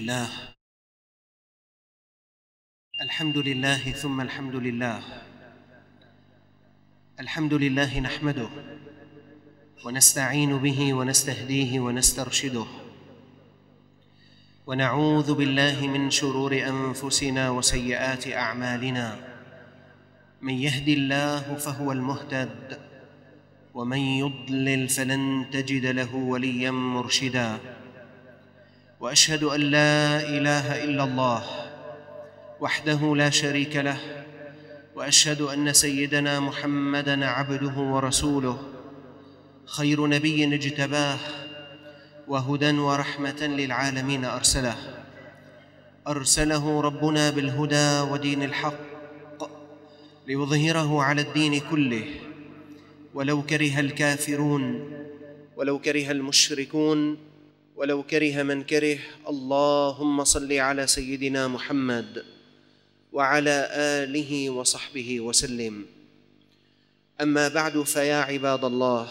لله. الحمد لله ثم الحمد لله. الحمد لله نحمده ونستعين به ونستهديه ونسترشده، ونعوذ بالله من شرور أنفسنا وسيئات أعمالنا. من يهد الله فهو المهتد، ومن يضلل فلن تجد له وليا مرشدا. وأشهد أن لا إله إلا الله وحده لا شريك له، وأشهد أن سيدنا محمدًا عبده ورسوله، خير نبي اجتباه، وهدى ورحمة للعالمين أرسله ربنا بالهدى ودين الحق ليظهره على الدين كله، ولو كره الكافرون، ولو كره المشركون، ولو كره من كره. اللهم صل على سيدنا محمد وعلى آله وصحبه وسلم. أما بعد، فيا عباد الله،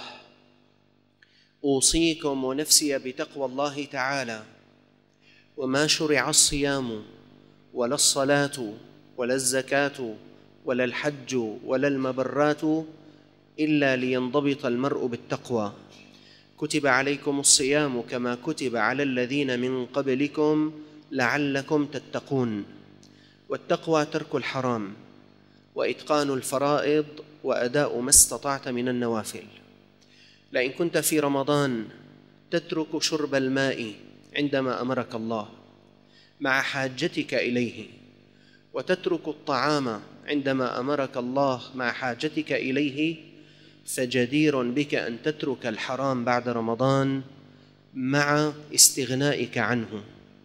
أوصيكم ونفسي بتقوى الله تعالى. وما شرع الصيام ولا الصلاة ولا الزكاة ولا الحج ولا المبرات إلا لينضبط المرء بالتقوى. كتب عليكم الصيام كما كتب على الذين من قبلكم لعلكم تتقون. والتقوى ترك الحرام، وإتقان الفرائض، وأداء ما استطعت من النوافل. لئن كنت في رمضان تترك شرب الماء عندما أمرك الله مع حاجتك إليه، وتترك الطعام عندما أمرك الله مع حاجتك إليه، فجدير بك أن تترك الحرام بعد رمضان مع استغنائك عنه.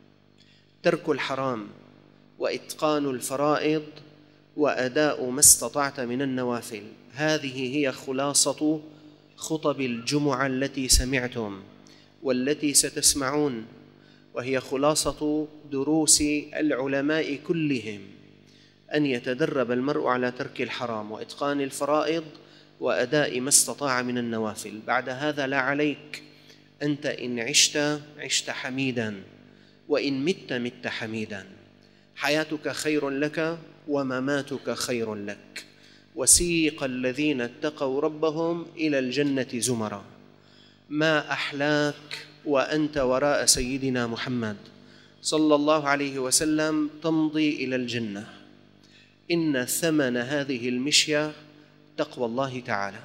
ترك الحرام وإتقان الفرائض وأداء ما استطعت من النوافل، هذه هي خلاصة خطب الجمعة التي سمعتم والتي ستسمعون، وهي خلاصة دروس العلماء كلهم، أن يتدرب المرء على ترك الحرام وإتقان الفرائض وأداء ما استطاع من النوافل. بعد هذا لا عليك، أنت إن عشت حميداً، وإن مت حميداً. حياتك خير لك ومماتك خير لك. وسيق الذين اتقوا ربهم إلى الجنة زمرا. ما أحلاك وأنت وراء سيدنا محمد صلى الله عليه وسلم تمضي إلى الجنة. إن ثمن هذه المشية تقوى الله تعالى.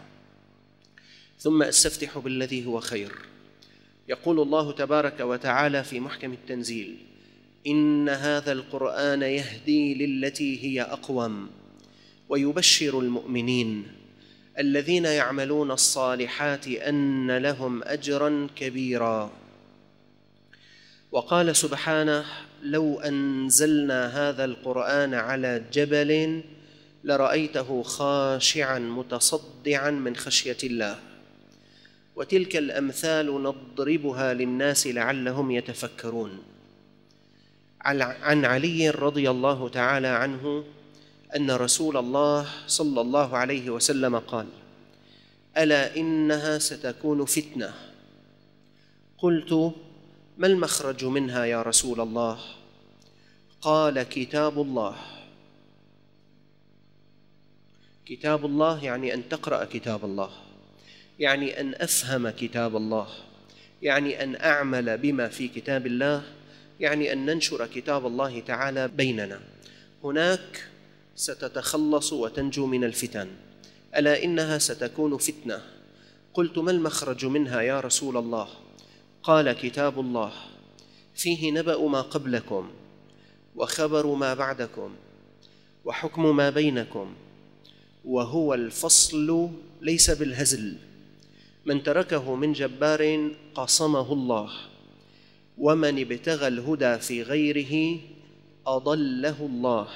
ثم أستفتح بالذي هو خير. يقول الله تبارك وتعالى في محكم التنزيل: إن هذا القرآن يهدي للتي هي أقوم، ويبشر المؤمنين الذين يعملون الصالحات أن لهم أجرا كبيرا. وقال سبحانه: لو أنزلنا هذا القرآن على جبل لرأيته خاشعا متصدعا من خشية الله. وتلك الأمثال نضربها للناس لعلهم يتفكرون. عن علي رضي الله تعالى عنه أن رسول الله صلى الله عليه وسلم قال: ألا إنها ستكون فتنة. قلت: ما المخرج منها يا رسول الله؟ قال: كتاب الله. كتاب الله يعني أن تقرأ كتاب الله، يعني أن أفهم كتاب الله، يعني أن أعمل بما في كتاب الله، يعني أن ننشر كتاب الله تعالى بيننا. هناك ستتخلص وتنجو من الفتن. ألا إنها ستكون فتنة. قلت: ما المخرج منها يا رسول الله؟ قال: كتاب الله فيه نبأ ما قبلكم، وخبر ما بعدكم، وحكم ما بينكم، وهو الفصل ليس بالهزل. من تركه من جبار قصمه الله، ومن ابتغى الهدى في غيره أضله الله.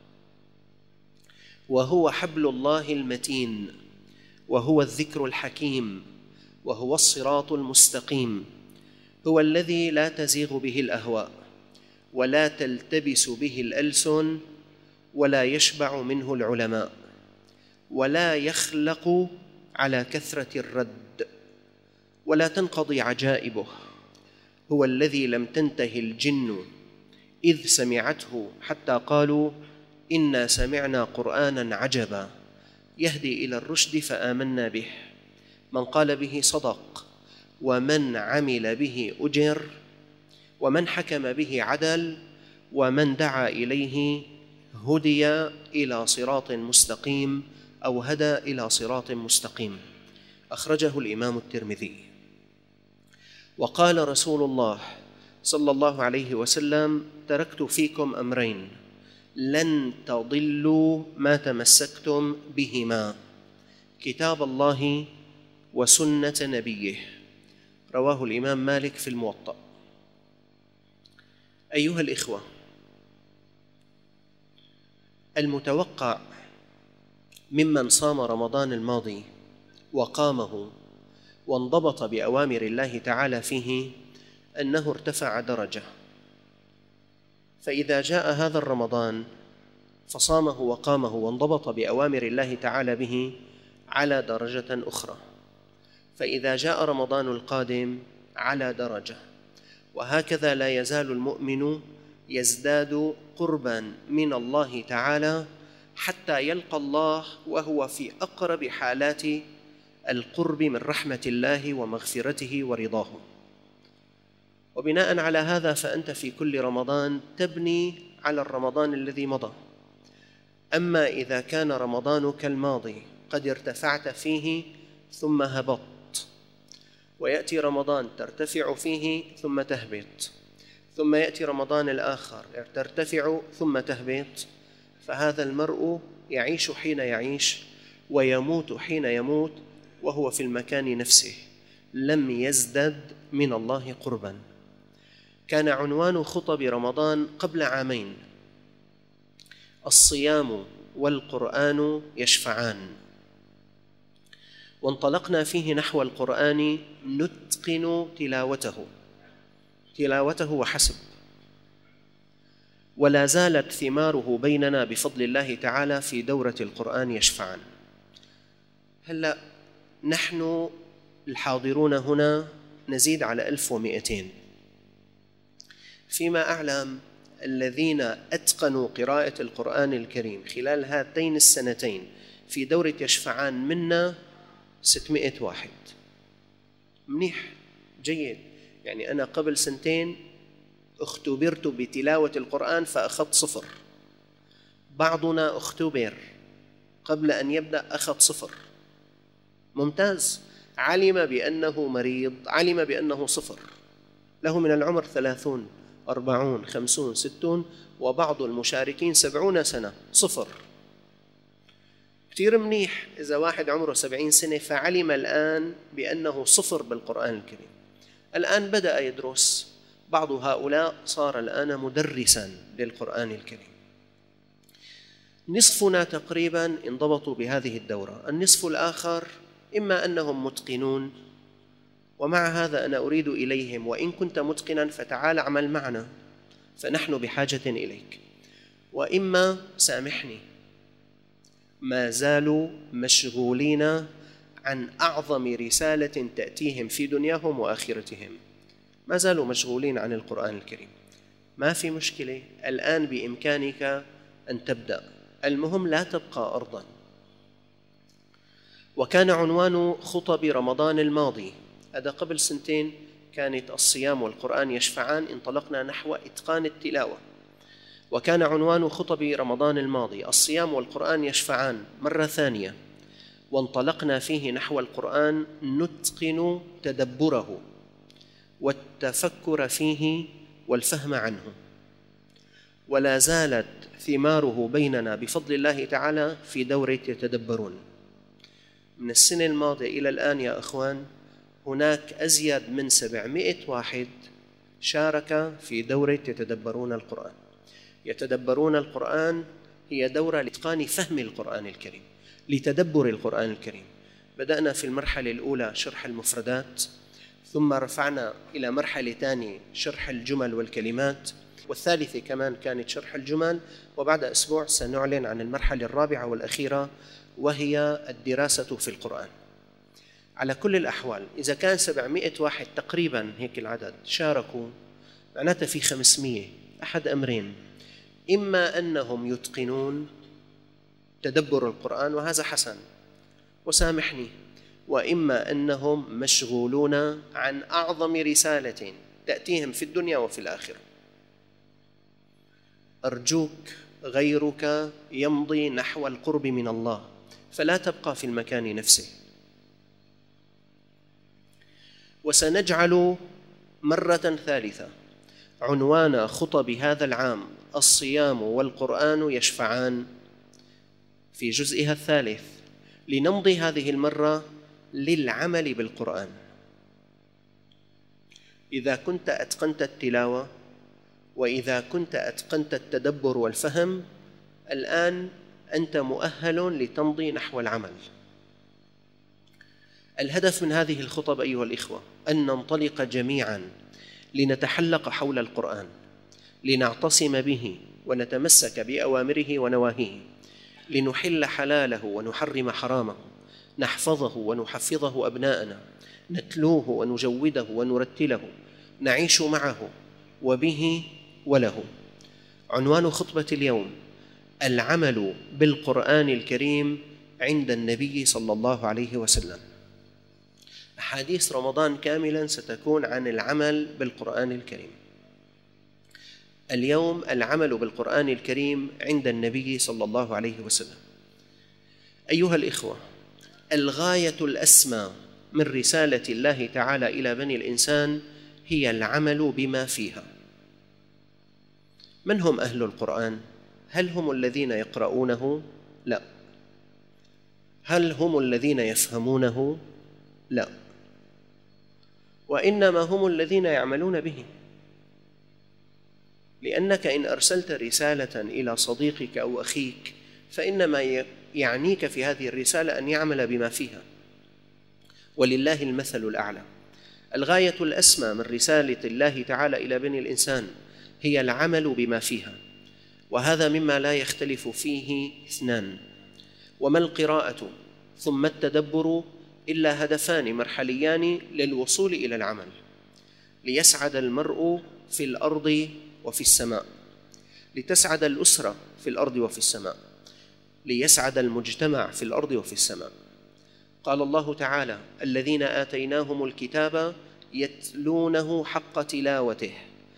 وهو حبل الله المتين، وهو الذكر الحكيم، وهو الصراط المستقيم. هو الذي لا تزيغ به الأهواء، ولا تلتبس به الألسن، ولا يشبع منه العلماء، ولا يخلق على كثرة الرد، ولا تنقضي عجائبه. هو الذي لم تنته الجن إذ سمعته حتى قالوا إنا سمعنا قرآنا عجبا يهدي إلى الرشد فآمنا به من قال به صدق ومن عمل به أجر ومن حكم به عدل ومن دعا إليه هدي إلى صراط مستقيم أو هدى إلى صراط مستقيم. أخرجه الإمام الترمذي. وقال رسول الله صلى الله عليه وسلم: تركت فيكم أمرين لن تضلوا ما تمسكتم بهما، كتاب الله وسنة نبيه. رواه الإمام مالك في الموطأ. أيها الإخوة، المتوقع ممن صام رمضان الماضي وقامه وانضبط بأوامر الله تعالى فيه أنه ارتفع درجة، فإذا جاء هذا الرمضان فصامه وقامه وانضبط بأوامر الله تعالى به على درجة أخرى، فإذا جاء رمضان القادم على درجة، وهكذا لا يزال المؤمن يزداد قربا من الله تعالى حتى يلقى الله وهو في أقرب حالات القرب من رحمة الله ومغفرته ورضاه. وبناء على هذا فأنت في كل رمضان تبني على الرمضان الذي مضى. أما إذا كان رمضانك الماضي قد ارتفعت فيه ثم هبطت، ويأتي رمضان ترتفع فيه ثم تهبط، ثم يأتي رمضان الآخر ترتفع ثم تهبط، فهذا المرء يعيش حين يعيش ويموت حين يموت وهو في المكان نفسه، لم يزدد من الله قربا. كان عنوان خطب رمضان قبل عامين: الصيام والقرآن يشفعان، وانطلقنا فيه نحو القرآن نتقن تلاوته وحسب، ولا زالت ثماره بيننا بفضل الله تعالى في دورة القرآن يشفعان. هلأ نحن الحاضرون هنا نزيد على 1200. فيما أعلم الذين أتقنوا قراءة القرآن الكريم خلال هاتين السنتين في دورة يشفعان منا 600 واحد. منيح، جيد. يعني أنا قبل سنتين اختبرت بتلاوة القرآن فأخذت 0. بعضنا اختبر قبل أن يبدأ أخذ 0. ممتاز. علم بأنه مريض، علم بأنه 0، له من العمر 30 40 50 60، وبعض المشاركين 70 سنة 0. كتير منيح إذا واحد عمره 70 سنة فعلم الآن بأنه 0 بالقرآن الكريم. الآن بدأ يدرس. بعض هؤلاء صار الآن مدرساً للقرآن الكريم. نصفنا تقريباً انضبطوا بهذه الدورة، النصف الآخر إما أنهم متقنون، ومع هذا أنا أريد إليهم: وإن كنت متقناً فتعال اعمل معنا فنحن بحاجة إليك، وإما سامحني ما زالوا مشغولين عن أعظم رسالة تأتيهم في دنياهم وآخرتهم، ما زالوا مشغولين عن القرآن الكريم. ما في مشكلة، الآن بإمكانك أن تبدأ، المهم لا تبقى أرضاً. وكان عنوان خطب رمضان الماضي، هذا قبل سنتين، كانت الصيام والقرآن يشفعان، انطلقنا نحو إتقان التلاوة. وكان عنوان خطب رمضان الماضي الصيام والقرآن يشفعان مرة ثانية، وانطلقنا فيه نحو القرآن نتقن تدبره والتفكر فيه والفهم عنه. ولا زالت ثماره بيننا بفضل الله تعالى في دورة يتدبرون. من السنة الماضية إلى الآن يا أخوان هناك أزيد من 700 واحد شارك في دورة يتدبرون القرآن. يتدبرون القرآن هي دورة لإتقان فهم القرآن الكريم، لتدبر القرآن الكريم. بدأنا في المرحلة الأولى شرح المفردات، ثم رفعنا إلى مرحلة ثانية شرح الجمل والكلمات، والثالثة كمان كانت شرح الجمل، وبعد أسبوع سنعلن عن المرحلة الرابعة والأخيرة وهي الدراسة في القرآن. على كل الأحوال إذا كان 700 واحد تقريبا هيك العدد شاركوا، معناتها في 500 أحد أمرين: إما أنهم يتقنون تدبر القرآن وهذا حسن وسامحني، وإما أنهم مشغولون عن أعظم رسالة تأتيهم في الدنيا وفي الآخرة. أرجوك غيرك يمضي نحو القرب من الله، فلا تبقى في المكان نفسه. وسنجعل مرة ثالثة عنوان خطب هذا العام الصيام والقرآن يشفعان في جزئها الثالث، لنمضي هذه المرة للعمل بالقرآن. إذا كنت أتقنت التلاوة وإذا كنت أتقنت التدبر والفهم، الآن أنت مؤهل لتمضي نحو العمل. الهدف من هذه الخطب أيها الإخوة أن ننطلق جميعاً لنتحلق حول القرآن، لنعتصم به ونتمسك بأوامره ونواهيه، لنحل حلاله ونحرم حرامه، نحفظه ونحفظه أبناءنا، نتلوه ونجوده ونرتله، نعيش معه وبه وله. عنوان خطبة اليوم: العمل بالقرآن الكريم عند النبي صلى الله عليه وسلم. أحاديث رمضان كاملا ستكون عن العمل بالقرآن الكريم. اليوم العمل بالقرآن الكريم عند النبي صلى الله عليه وسلم. أيها الإخوة، الغاية الأسمى من رسالة الله تعالى إلى بني الإنسان هي العمل بما فيها. من هم أهل القرآن؟ هل هم الذين يقرؤونه؟ لا. هل هم الذين يفهمونه؟ لا. وإنما هم الذين يعملون به. لأنك إن أرسلت رسالة إلى صديقك أو أخيك فإنما يعنيك في هذه الرسالة أن يعمل بما فيها، ولله المثل الأعلى. الغاية الأسمى من رسالة الله تعالى إلى بني الإنسان هي العمل بما فيها، وهذا مما لا يختلف فيه اثنان. وما القراءة ثم التدبر إلا هدفان مرحليان للوصول إلى العمل، ليسعد المرء في الأرض وفي السماء، لتسعد الأسرة في الأرض وفي السماء، ليسعد المجتمع في الأرض وفي السماء. قال الله تعالى: الذين آتيناهم الكتاب يتلونه حق تلاوته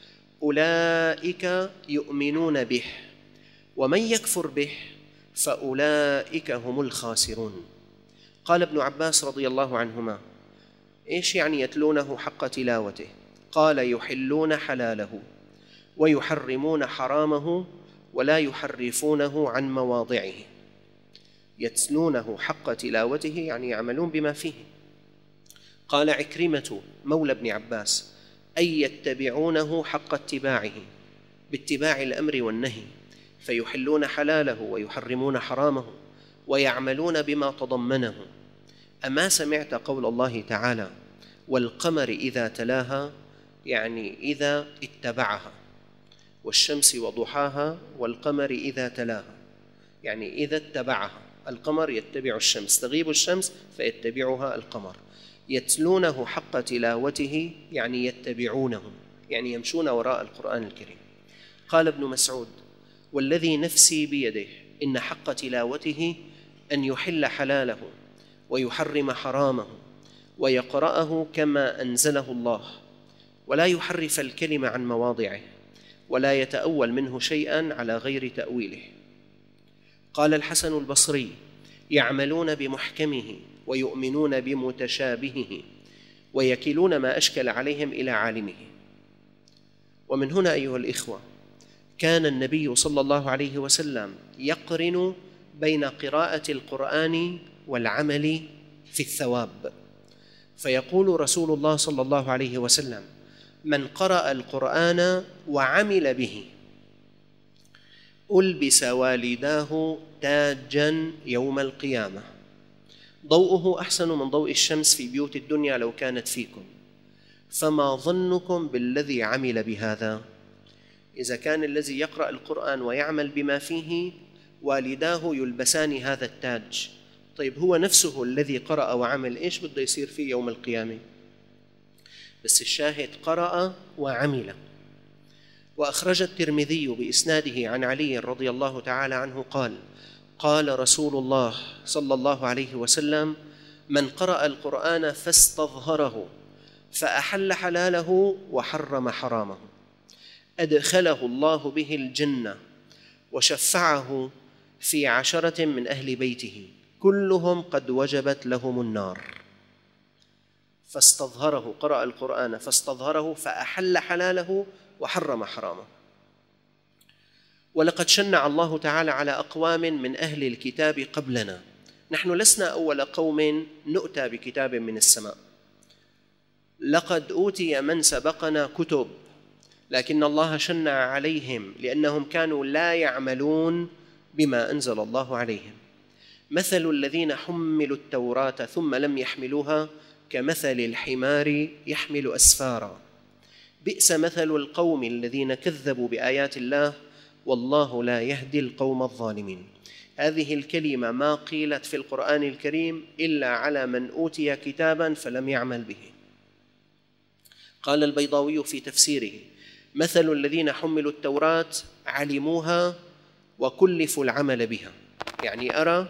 أولئك يؤمنون به ومن يكفر به فأولئك هم الخاسرون. قال ابن عباس رضي الله عنهما: إيش يعني يتلونه حق تلاوته؟ قال: يحلون حلاله ويحرمون حرامه ولا يحرفونه عن مواضعه. يتلونه حق تلاوته يعني يعملون بما فيه. قال عكرمة مولى ابن عباس: أي يتبعونه حق اتباعه، باتباع الأمر والنهي، فيحلون حلاله ويحرمون حرامه ويعملون بما تضمنه. أما سمعت قول الله تعالى: والقمر إذا تلاها، يعني إذا اتبعها، والشمس وضحاها والقمر إذا تلاها، يعني إذا اتبعها. القمر يتبع الشمس، تغيب الشمس فيتبعها القمر. يتلونه حق تلاوته يعني يتبعونه، يعني يمشون وراء القرآن الكريم. قال ابن مسعود: والذي نفسي بيده إن حق تلاوته أن يحل حلاله ويحرم حرامه ويقرأه كما أنزله الله، ولا يحرف الكلمة عن مواضعه، ولا يتأول منه شيئا على غير تأويله. قال الحسن البصري: يعملون بمحكمه ويؤمنون بمتشابهه ويكلون ما أشكل عليهم إلى عالمه. ومن هنا أيها الإخوة كان النبي صلى الله عليه وسلم يقرن بين قراءة القرآن والعمل في الثواب، فيقول رسول الله صلى الله عليه وسلم: من قرأ القرآن وعمل به ألبس والداه تاجا يوم القيامة ضوءه أحسن من ضوء الشمس في بيوت الدنيا لو كانت فيكم، فما ظنكم بالذي عمل بهذا؟ إذا كان الذي يقرأ القرآن ويعمل بما فيه والداه يلبسان هذا التاج، طيب هو نفسه الذي قرأ وعمل إيش بده يصير فيه يوم القيامة؟ بس الشاهد قرأ وعمل. وأخرج الترمذي بإسناده عن علي رضي الله تعالى عنه قال: قال رسول الله صلى الله عليه وسلم: من قرأ القرآن فاستظهره فأحل حلاله وحرم حرامه أدخله الله به الجنة وشفعه في 10 من أهل بيته كلهم قد وجبت لهم النار. فاستظهره، قرأ القرآن فاستظهره فأحل حلاله وحرم حرامه. ولقد شنع الله تعالى على أقوام من أهل الكتاب قبلنا، نحن لسنا أول قوم نؤتى بكتاب من السماء، لقد أوتي من سبقنا كتب، لكن الله شنع عليهم لأنهم كانوا لا يعملون بما أنزل الله عليهم. مثل الذين حملوا التوراة ثم لم يحملوها كمثل الحمار يحمل أسفارا، بئس مثل القوم الذين كذبوا بآيات الله والله لا يهدي القوم الظالمين. هذه الكلمة ما قيلت في القرآن الكريم إلا على من أوتي كتابا فلم يعمل به. قال البيضاوي في تفسيره: مثل الذين حملوا التوراة علموها وكلفوا العمل بها، يعني أرى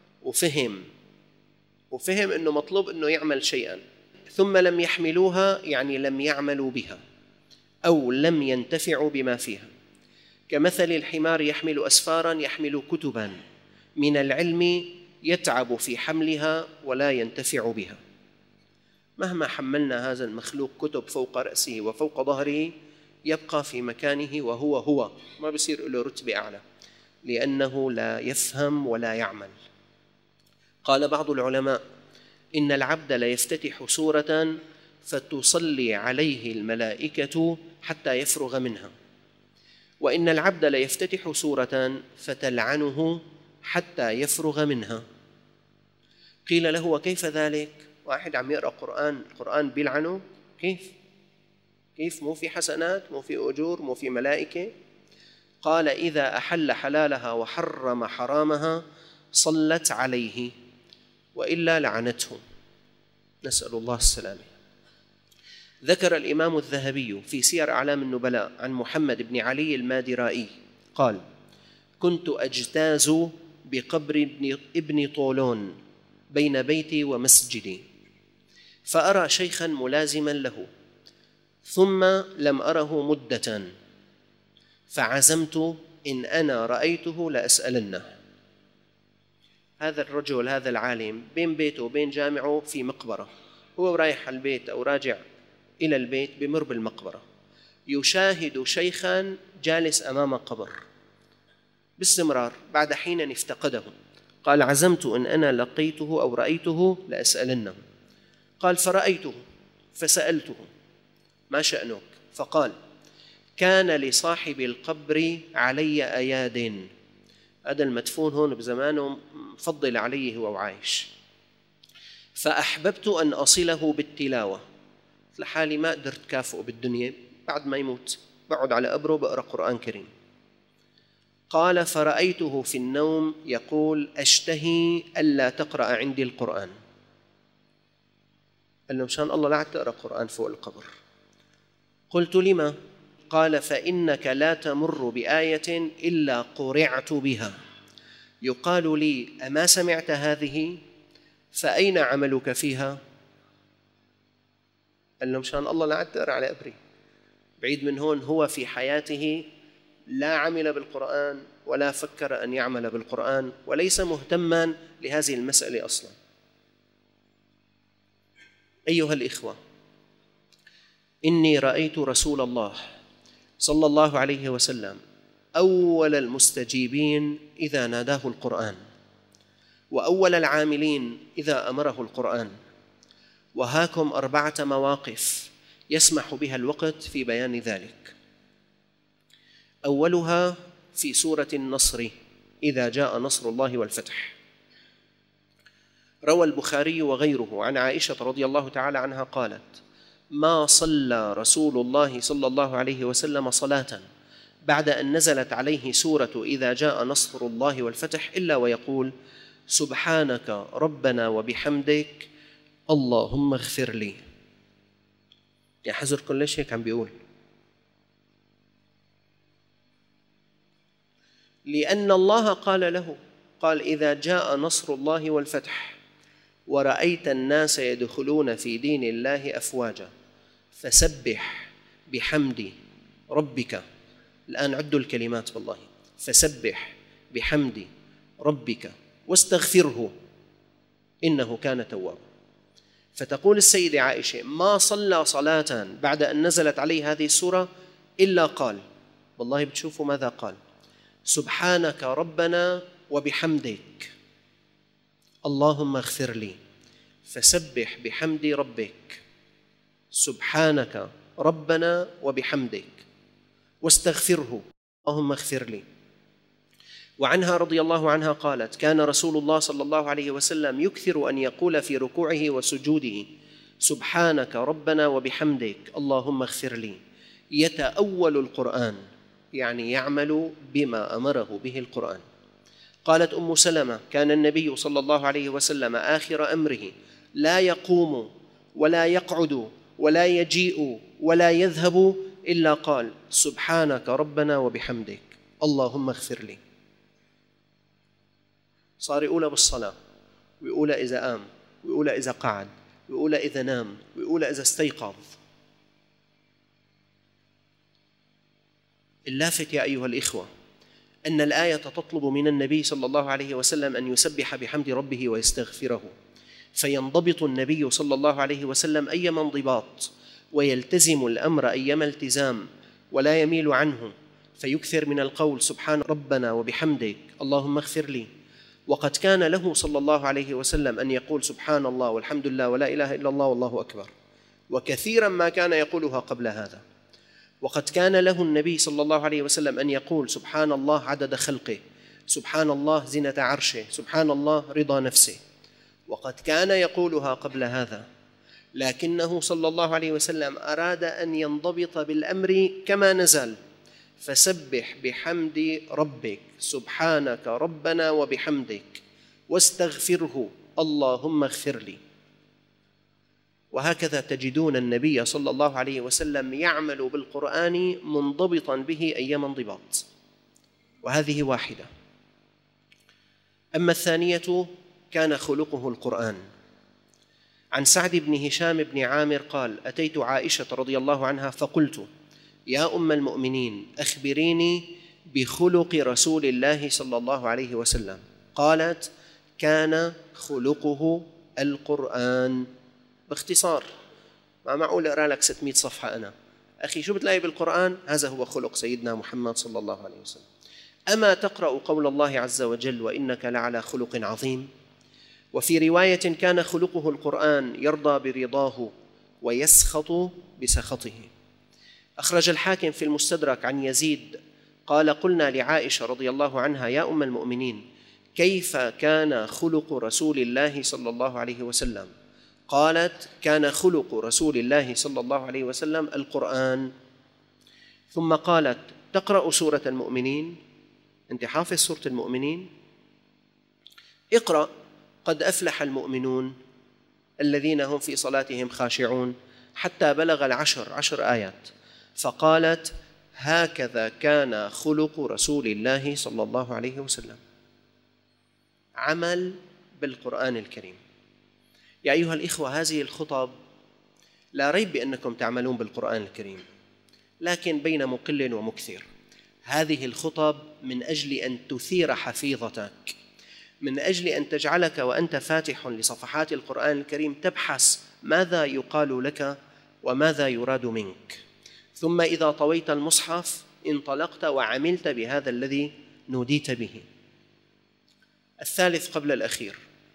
وفهم أنه مطلوب أنه يعمل شيئا، ثم لم يحملوها يعني لم يعملوا بها أو لم ينتفعوا بما فيها. كمثل الحمار يحمل أسفارا، يحمل كتبا من العلم يتعب في حملها ولا ينتفع بها. مهما حملنا هذا المخلوق كتب فوق رأسه وفوق ظهره يبقى في مكانه وهو ما بصير له رتبة أعلى، لأنه لا يفهم ولا يعمل. قال بعض العلماء: إن العبد لا يفتتح سورة فتصلي عليه الملائكة حتى يفرغ منها، وإن العبد لا يفتتح سورة فتلعنه حتى يفرغ منها. قيل له: وكيف ذلك؟ واحد عم يقرأ القرآن بيلعنه؟ كيف مو في حسنات، مو في أجور، مو في ملائكة؟ قال: إذا أحل حلالها وحرم حرامها صلت عليه وإلا لعنته، نسأل الله السلامة. ذكر الإمام الذهبي في سير أعلام النبلاء عن محمد بن علي المادرائي قال: كنت أجتاز بقبر ابن طولون بين بيتي ومسجدي، فأرى شيخا ملازما له، ثم لم أره مدة، فعزمت إن أنا رأيته لأسألنه. هذا الرجل، هذا العالم، بين بيته وبين جامعه في مقبرة، هو رايح على البيت أو راجع إلى البيت بمر بالمقبرة، يشاهد شيخا جالس أمام قبر باستمرار، بعد حين افتقده. قال: عزمت إن أنا لقيته أو رأيته لأسألنه. قال: فرأيته فسألته: ما شأنك؟ فقال: كان لصاحب القبر علي أياد، هذا المدفون هون بزمانه مفضل عليه هو وعايش، فأحببت أن أصله بالتلاوة، لحالي ما قدرت كافئه بالدنيا، بعد ما يموت بقعد على قبره بقرأ قرآن كريم. قال: فرأيته في النوم يقول: أشتهي ألا تقرأ عندي القرآن. قال له: مشان الله لا تقرأ قرآن فوق القبر. قلت: لما؟ قال: فإنك لا تمر بآية إلا قرعت بها، يقال لي: أما سمعت هذه؟ فأين عملك فيها؟ قال له: مشان الله لا تقرأ على قبري. بعيد من هون، هو في حياته لا عمل بالقرآن ولا فكر أن يعمل بالقرآن، وليس مهتما لهذه المسألة أصلا. أيها الإخوة، إني رأيت رسول الله صلى الله عليه وسلم أول المستجيبين إذا ناداه القرآن، وأول العاملين إذا أمره القرآن. وهاكم 4 مواقف يسمح بها الوقت في بيان ذلك. أولها في سورة النصر: إذا جاء نصر الله والفتح. روى البخاري وغيره عن عائشة رضي الله تعالى عنها قالت: ما صلى رسول الله صلى الله عليه وسلم صلاة بعد أن نزلت عليه سورة إذا جاء نصر الله والفتح إلا ويقول: سبحانك ربنا وبحمدك اللهم اغفر لي. يا حذركم ليش هيك عم بيقول؟ لأن الله قال له، قال: إذا جاء نصر الله والفتح ورأيت الناس يدخلون في دين الله أفواجا فسبح بحمد ربك. الآن عدوا الكلمات والله: فسبح بحمد ربك واستغفره إنه كان توابا. فتقول السيدة عائشة: ما صلى صلاة بعد أن نزلت عليه هذه السورة إلا قال، والله بتشوفوا ماذا قال: سبحانك ربنا وبحمدك اللهم اغفر لي. فسبح بحمد ربك، سبحانك ربنا وبحمدك، واستغفره اللهم اغفر لي. وعنها رضي الله عنها قالت: كان رسول الله صلى الله عليه وسلم يكثر أن يقول في ركوعه وسجوده: سبحانك ربنا وبحمدك اللهم اغفر لي، يتأول القرآن، يعني يعمل بما أمره به القرآن. قالت أم سلمة: كان النبي صلى الله عليه وسلم آخر أمره لا يقوم ولا يقعد ولا يجيء ولا يذهب إلا قال: سبحانك ربنا وبحمدك اللهم اغفر لي. صار يقولها بالصلاة، ويقولها إذا قام، ويقولها إذا قعد، ويقولها إذا نام، ويقولها إذا استيقظ. اللافت يا أيها الإخوة أن الآية تطلب من النبي صلى الله عليه وسلم أن يسبح بحمد ربه ويستغفره، فينضبط النبي صلى الله عليه وسلم أيما انضباط، ويلتزم الأمر أيما التزام، ولا يميل عنه، فيكثر من القول: سبحان ربنا وبحمدك اللهم اغفر لي. وقد كان له صلى الله عليه وسلم أن يقول: سبحان الله والحمد لله ولا إله إلا الله والله أكبر، وكثيرا ما كان يقولها قبل هذا. وقد كان له النبي صلى الله عليه وسلم أن يقول: سبحان الله عدد خلقه، سبحان الله زنة عرشه، سبحان الله رضا نفسه. وقد كان يقولها قبل هذا، لكنه صلى الله عليه وسلم أراد أن ينضبط بالأمر كما نزل: فسبح بحمد ربك، سبحانك ربنا وبحمدك، واستغفره اللهم اغفر لي. وهكذا تجدون النبي صلى الله عليه وسلم يعمل بالقرآن منضبطا به أيما انضباط. وهذه واحدة. أما الثانية: كان خلقه القرآن. عن سعد بن هشام بن عامر قال: أتيت عائشة رضي الله عنها فقلت: يا أم المؤمنين أخبريني بخلق رسول الله صلى الله عليه وسلم. قالت: كان خلقه القرآن. باختصار، ما معقول أقرأ لك 600 صفحة أنا أخي، شو بتلاقي بالقرآن؟ هذا هو خلق سيدنا محمد صلى الله عليه وسلم. أما تقرأ قول الله عز وجل: وإنك لعلى خلق عظيم. وفي رواية: كان خلقه القرآن، يرضى برضاه ويسخط بسخطه. أخرج الحاكم في المستدرك عن يزيد قال: قلنا لعائشة رضي الله عنها: يا أم المؤمنين كيف كان خلق رسول الله صلى الله عليه وسلم؟ قالت: كان خلق رسول الله صلى الله عليه وسلم القرآن. ثم قالت: تقرأ سورة المؤمنين؟ أنت حافظ سورة المؤمنين؟ اقرأ: قد أفلح المؤمنون الذين هم في صلاتهم خاشعون، حتى بلغ 10 آيات. فقالت: هكذا كان خلق رسول الله صلى الله عليه وسلم. عمل بالقرآن الكريم. يا أيها الإخوة، هذه الخطب لا ريب بأنكم تعملون بالقرآن الكريم، لكن بين مقل ومكثر. هذه الخطب من أجل أن تثير حفيظتك، من أجل أن تجعلك وأنت فاتح لصفحات القرآن الكريم تبحث ماذا يقال لك وماذا يراد منك، ثم إذا طويت المصحف انطلقت وعملت بهذا الذي نوديت به. الثالث قبل الأخير: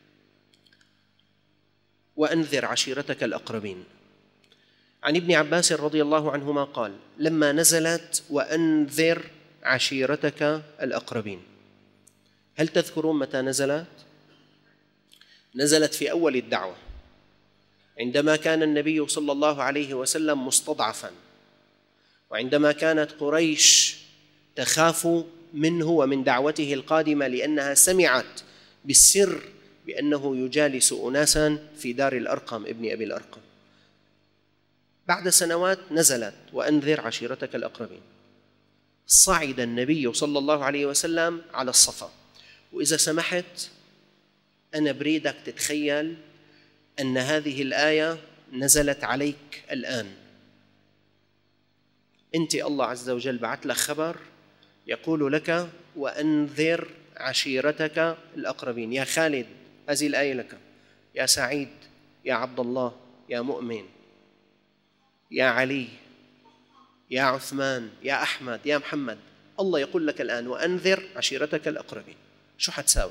وأنذر عشيرتك الأقربين. عن ابن عباس رضي الله عنهما قال: لما نزلت وأنذر عشيرتك الأقربين، هل تذكرون متى نزلت؟ نزلت في أول الدعوة، عندما كان النبي صلى الله عليه وسلم مستضعفاً، وعندما كانت قريش تخاف منه ومن دعوته القادمة، لأنها سمعت بالسر بأنه يجالس أناساً في دار الأرقم ابن أبي الأرقم. بعد سنوات نزلت: وأنذر عشيرتك الأقربين. صعد النبي صلى الله عليه وسلم على الصفا. وإذا سمحت أنا بريدك تتخيل أن هذه الآية نزلت عليك الآن. أنت الله عز وجل بعث لك خبر يقول لك وأنذر عشيرتك الأقربين. يا خالد هذه الآية لك، يا سعيد، يا عبد الله، يا مؤمن، يا علي، يا عثمان، يا أحمد، يا محمد. الله يقول لك الآن وأنذر عشيرتك الأقربين. شو حتساوي؟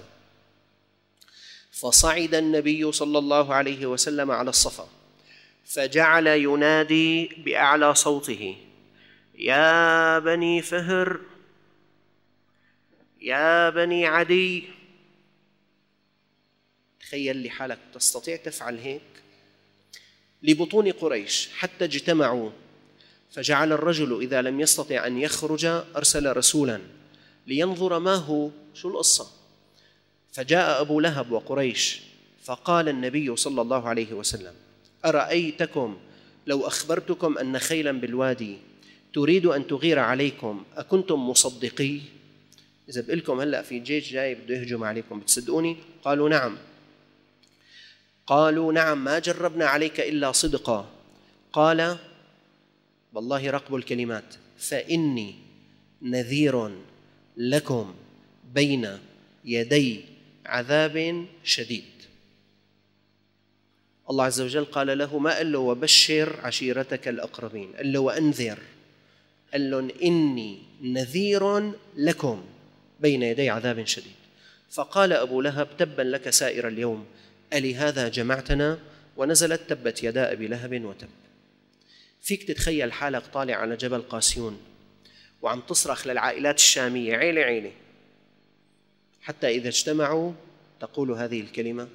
فصعد النبي صلى الله عليه وسلم على الصفا فجعل ينادي بأعلى صوته: يا بني فهر، يا بني عدي. تخيل لحالك تستطيع تفعل هيك؟ لبطون قريش حتى اجتمعوا، فجعل الرجل إذا لم يستطع أن يخرج أرسل رسولا لينظر ما هو، شو القصة. فجاء أبو لهب وقريش فقال النبي صلى الله عليه وسلم: أرأيتكم لو أخبرتكم أن خيلا بالوادي تريد أن تغير عليكم أكنتم مصدقي؟ إذا بقلكم هلأ في جيش جاي بده يهجم عليكم بتصدقوني؟ قالوا نعم. قالوا نعم، ما جربنا عليك إلا صدقا. قال والله رقبوا الكلمات: فإني نذير لكم بين يدي عذاب شديد. الله عز وجل قال له، ما قال له وبشر عشيرتك الأقربين، قال له وأنذر، قال لهم إني نذير لكم بين يدي عذاب شديد. فقال أبو لهب: تبا لك سائر اليوم، ألهذا جمعتنا؟ ونزلت تبت يدا أبي لهب وتب. فيك تتخيل حالك طالع على جبل قاسيون وعم تصرخ للعائلات الشامية: عيلة عيلة، حتى إذا اجتمعوا تقول هذه الكلمة.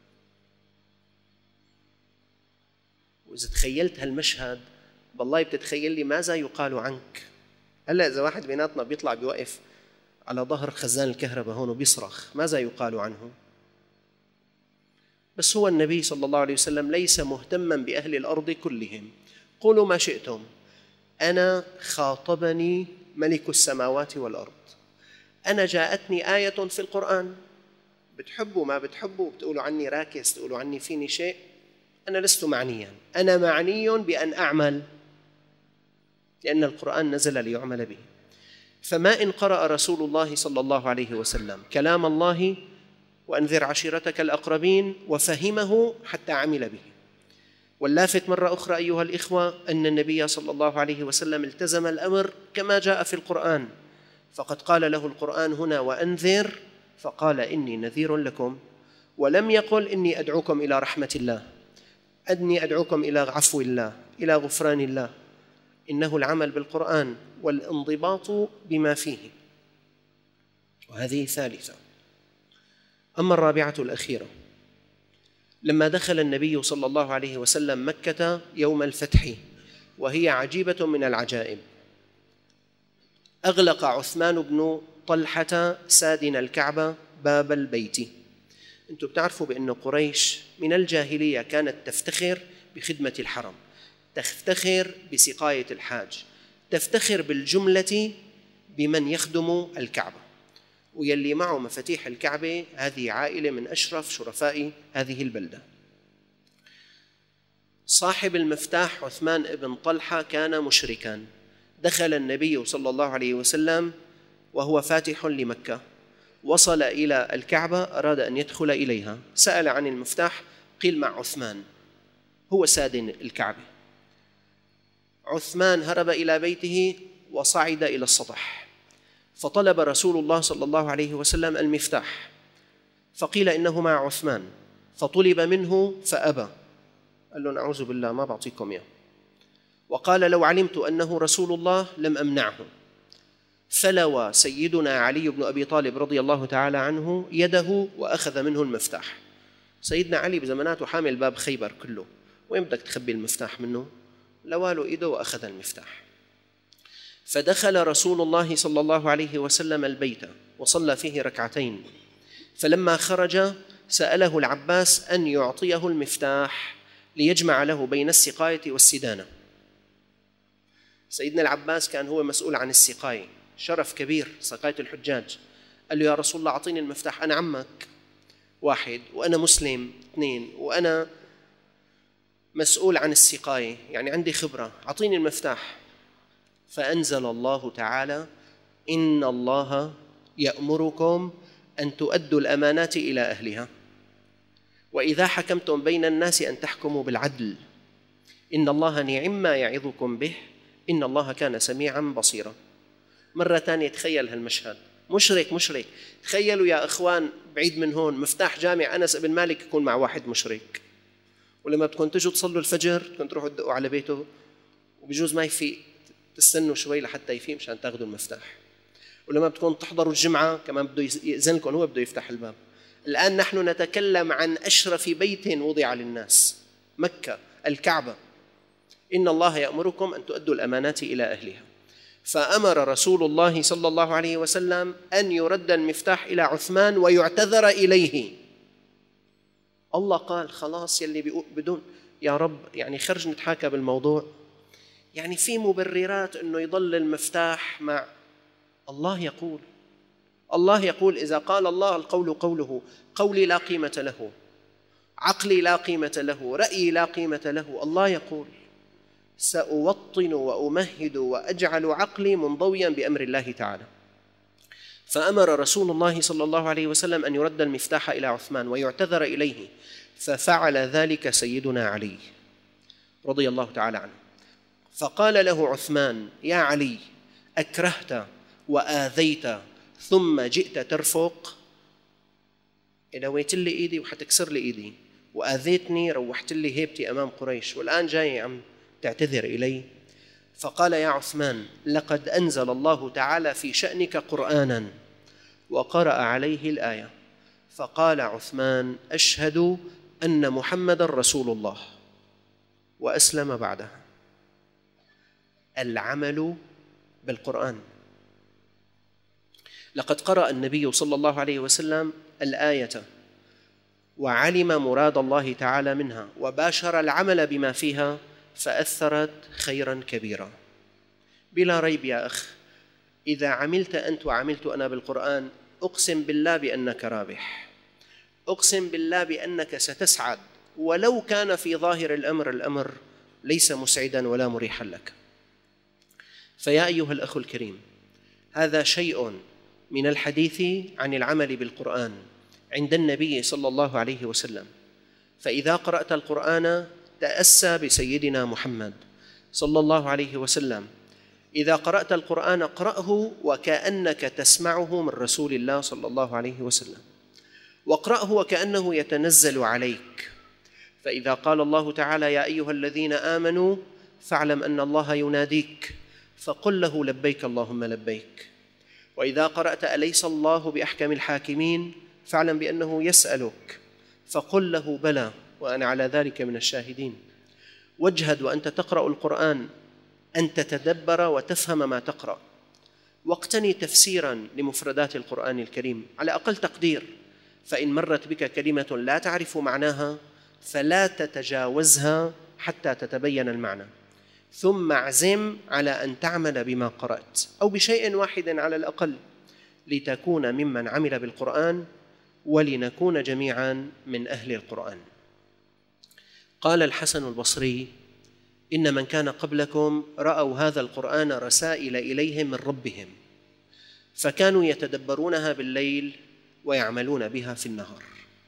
وإذا تخيلت هالمشهد بالله بتتخيل لي ماذا يقال عنك. هلأ إذا واحد بيناتنا بيطلع بيوقف على ظهر خزان الكهرباء هون وبيصرخ، ماذا يقال عنه؟ بس هو النبي صلى الله عليه وسلم ليس مهتما بأهل الأرض كلهم. قولوا ما شئتم، أنا خاطبني ملك السماوات والأرض، أنا جاءتني آية في القرآن، بتحبوا ما بتحبوا، بتقولوا عني راكز، تقولوا عني فيني شيء، أنا لست معنيا، أنا معني بأن أعمل، لأن القرآن نزل ليعمل به. فما إن قرأ رسول الله صلى الله عليه وسلم كلام الله وأنذر عشيرتك الأقربين وفهمه حتى عمل به. واللافت مرة أخرى أيها الإخوة أن النبي صلى الله عليه وسلم التزم الأمر كما جاء في القرآن، فقد قال له القرآن هنا وأنذر، فقال إني نذير لكم، ولم يقل إني أدعوكم إلى رحمة الله، أني أدعوكم إلى عفو الله، إلى غفران الله. إنه العمل بالقرآن والانضباط بما فيه. وهذه ثالثة. أما الرابعة الأخيرة، لما دخل النبي صلى الله عليه وسلم مكة يوم الفتح، وهي عجيبة من العجائب، أغلق عثمان بن طلحة سادن الكعبة باب البيت. أنتم بتعرفوا بأن قريش من الجاهلية كانت تفتخر بخدمة الحرم، تفتخر بسقاية الحاج، تفتخر بالجملة بمن يخدم الكعبة، ويلي معه مفاتيح الكعبة هذه عائلة من أشرف شرفاء هذه البلدة. صاحب المفتاح عثمان بن طلحة كان مشركا. دخل النبي صلى الله عليه وسلم وهو فاتح لمكة، وصل إلى الكعبة، أراد أن يدخل إليها، سأل عن المفتاح، قيل مع عثمان، هو سادن الكعبة. عثمان هرب إلى بيته وصعد إلى السطح، فطلب رسول الله صلى الله عليه وسلم المفتاح، فقيل إنه مع عثمان، فطلب منه فأبى، قال له أعوذ بالله ما بعطيكم إياه، وقال لو علمت أنه رسول الله لم أمنعه. فلوى سيدنا علي بن أبي طالب رضي الله تعالى عنه يده وأخذ منه المفتاح. سيدنا علي بزماناته حامل باب خيبر كله، وين بدك تخبي المفتاح منه؟ لواله إيده وأخذ المفتاح. فدخل رسول الله صلى الله عليه وسلم البيت وصلى فيه ركعتين، فلما خرج سأله العباس أن يعطيه المفتاح ليجمع له بين السقاية والسدانة. سيدنا العباس كان هو مسؤول عن السقاية، شرف كبير سقاية الحجاج. قال له: يا رسول الله أعطيني المفتاح، أنا عمك 1، وأنا مسلم 2، وأنا مسؤول عن السقاية، يعني عندي خبرة، أعطيني المفتاح. فأنزل الله تعالى: إن الله يأمركم أن تؤدوا الأمانات إلى أهلها، وإذا حكمتم بين الناس أن تحكموا بالعدل، إن الله نعم ما يعظكم به، إن الله كان سميعا بصيرا. مرة ثانية تخيل هالمشهد، مشرك. تخيلوا يا إخوان بعيد من هون مفتاح جامع أنس بن مالك يكون مع واحد مشرك، ولما بدكم تجوا تصلوا الفجر بدكم تروحوا تدقوا على بيته وبجوز ما يفيق، تستنوا شوي لحتى يفيق مشان تاخذوا المفتاح. ولما بدكم تحضروا الجمعة كمان بده يأذن لكم، هو بده يفتح الباب. الآن نحن نتكلم عن أشرف بيت وضع للناس، مكة، الكعبة. إن الله يأمركم أن تؤدوا الأمانات إلى أهلها. فأمر رسول الله صلى الله عليه وسلم أن يرد المفتاح إلى عثمان ويعتذر إليه. الله قال: خلاص يلي بدون يا رب يعني خرج نتحاكى بالموضوع، يعني في مبررات أنه يضل المفتاح مع الله. يقول إذا قال الله القول قوله، قولي لا قيمة له، عقلي لا قيمة له، رأيي لا قيمة له. الله يقول: سأوطن وأمهد وأجعل عقلي منضويا بأمر الله تعالى. فأمر رسول الله صلى الله عليه وسلم أن يرد المفتاح إلى عثمان ويعتذر إليه، ففعل ذلك سيدنا علي رضي الله تعالى عنه. فقال له عثمان: يا علي، أكرهت وآذيت ثم جئت ترفق؟ لويت لي إيدي وحتكسر لي إيدي، وآذيتني، روحت لي هيبتي أمام قريش، والآن جاي عم تعتذر إلي؟ فقال: يا عثمان، لقد أنزل الله تعالى في شأنك قرآنا وقرأ عليه الآية. فقال عثمان: أشهد أن محمدا رسول الله، وأسلم بعدها. العمل بالقرآن. لقد قرأ النبي صلى الله عليه وسلم الآية وعلم مراد الله تعالى منها وباشر العمل بما فيها، فأثرت خيرا كبيرا. بلا ريب يا أخ، إذا عملت أنت وعملت أنا بالقرآن، أقسم بالله بأنك رابح، أقسم بالله بأنك ستسعد، ولو كان في ظاهر الأمر ليس مسعدا ولا مريحا لك. فيا أيها الأخ الكريم، هذا شيء من الحديث عن العمل بالقرآن عند النبي صلى الله عليه وسلم. فإذا قرأت القرآن تأسى بسيدنا محمد صلى الله عليه وسلم. إذا قرأت القرآن اقرأه وكأنك تسمعه من رسول الله صلى الله عليه وسلم، واقرأه وكأنه يتنزل عليك. فإذا قال الله تعالى: يا أيها الذين آمنوا فاعلم أن الله يناديك، فقل له: لبيك اللهم لبيك. وإذا قرأت: أليس الله بأحكم الحاكمين، فاعلم بأنه يسألك، فقل له: بلى وأنا على ذلك من الشاهدين. واجهد وأنت تقرأ القرآن أن تتدبر وتفهم ما تقرأ، واقتني تفسيرا لمفردات القرآن الكريم على أقل تقدير. فإن مرت بك كلمة لا تعرف معناها فلا تتجاوزها حتى تتبين المعنى، ثم اعزم على أن تعمل بما قرأت أو بشيء واحد على الأقل، لتكون ممن عمل بالقرآن ولنكون جميعا من أهل القرآن. قال الحسن البصري: إن من كان قبلكم رأوا هذا القرآن رسائل إليهم من ربهم، فكانوا يتدبرونها بالليل ويعملون بها في النهار.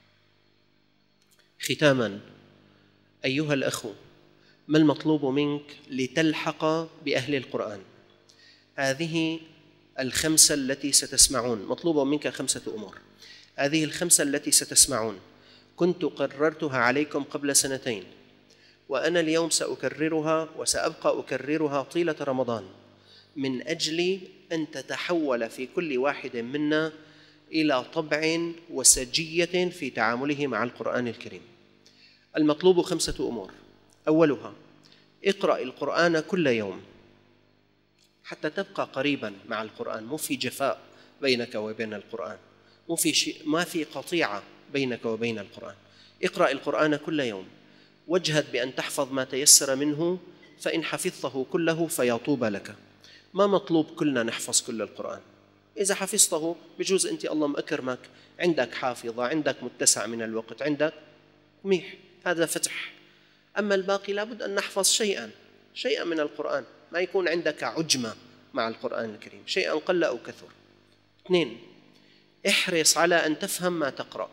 ختاما أيها الأخ، ما المطلوب منك لتلحق بأهل القرآن؟ هذه الخمسة التي ستسمعون، مطلوب منك 5 أمور. هذه الخمسة التي ستسمعون كنت قررتها عليكم قبل 2 وأنا اليوم سأكررها وسأبقى أكررها طيلة رمضان، من أجل أن تتحول في كل واحد منا إلى طبع وسجية في تعامله مع القرآن الكريم. المطلوب 5 أمور. أولها: اقرأ القرآن كل يوم حتى تبقى قريبا مع القرآن، مو في جفاء بينك وبين القرآن، ما في قطيعة بينك وبين القرآن. اقرأ القرآن كل يوم، واجهد بأن تحفظ ما تيسر منه، فإن حفظته كله فيطوب لك، ما مطلوب كلنا نحفظ كل القرآن. إذا حفظته بجوز أنت الله مأكرمك، عندك حافظة، عندك متسع من الوقت، عندك منيح، هذا فتح. أما الباقي لابد أن نحفظ شيئا من القرآن، ما يكون عندك عجمة مع القرآن الكريم، شيئا قل أو كثر. 2، احرص على أن تفهم ما تقرأ.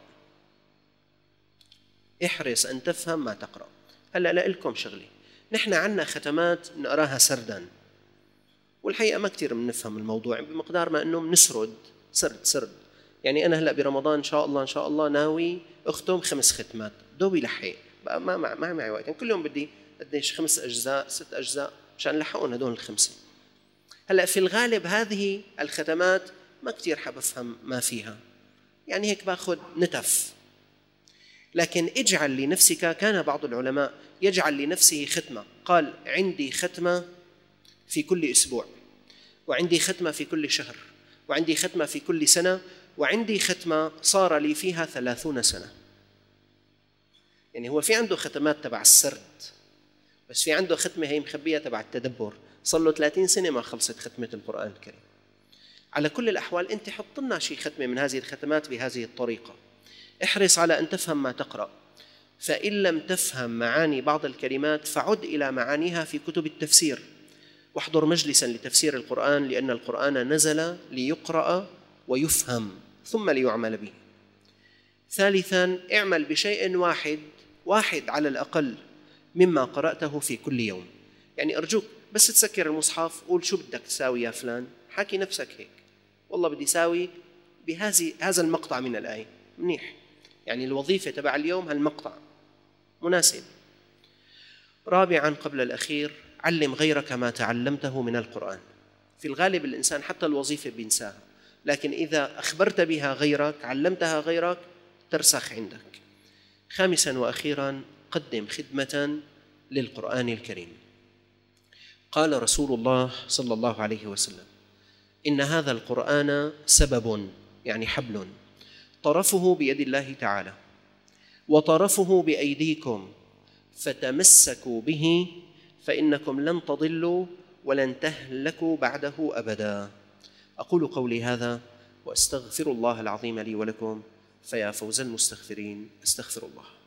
احرص أن تفهم ما تقرأ. هلأ لكم شغلي، نحن عنا ختمات نقراها سردا، والحقيقة ما كتير بنفهم الموضوع بمقدار ما أنه بنسرد سرد. يعني أنا هلأ برمضان إن شاء الله ناوي أختم 5 ختمات، دوبي لحق بقى، ما معي وقت، يعني كل يوم بدي قديش 5 أجزاء 6 أجزاء مشان لحقون هدول ال5. هلأ في الغالب هذه الختمات ما كتير حبفهم ما فيها، يعني هيك باخذ نتف. لكن اجعل لنفسك، كان بعض العلماء يجعل لنفسه ختمة، قال عندي ختمة في كل أسبوع، وعندي ختمة في كل شهر، وعندي ختمة في كل سنة، وعندي ختمة صار لي فيها 30 سنة. يعني هو في عنده ختمات تبع السرد، بس في عنده ختمة هي مخبية تبع التدبر، صار له 30 سنة ما خلصت ختمة القرآن الكريم. على كل الأحوال أنت حط لنا شيء ختمة من هذه الختمات بهذه الطريقة. احرص على أن تفهم ما تقرأ، فإن لم تفهم معاني بعض الكلمات فعد إلى معانيها في كتب التفسير، واحضر مجلسا لتفسير القرآن، لأن القرآن نزل ليقرأ ويفهم ثم ليعمل به. 3، اعمل بشيء واحد على الأقل مما قرأته في كل يوم. يعني أرجوك بس تسكر المصحف قول شو بدك تساوي يا فلان، حكي نفسك هيك، والله بدي ساوي هذا المقطع من الآية، منيح، يعني الوظيفة تبع اليوم هالمقطع مناسب. 4 قبل الأخير، علم غيرك ما تعلمته من القرآن. في الغالب الإنسان حتى الوظيفة بينساها، لكن إذا أخبرت بها غيرك، علمتها غيرك، ترسخ عندك. 5 وأخيرا، قدم خدمة للقرآن الكريم. قال رسول الله صلى الله عليه وسلم: إن هذا القرآن سبب، يعني حبل، طرفه بيد الله تعالى وطرفه بأيديكم، فتمسكوا به فإنكم لن تضلوا ولن تهلكوا بعده أبدا. أقول قولي هذا وأستغفر الله العظيم لي ولكم، فيا فوز المستغفرين، أستغفر الله.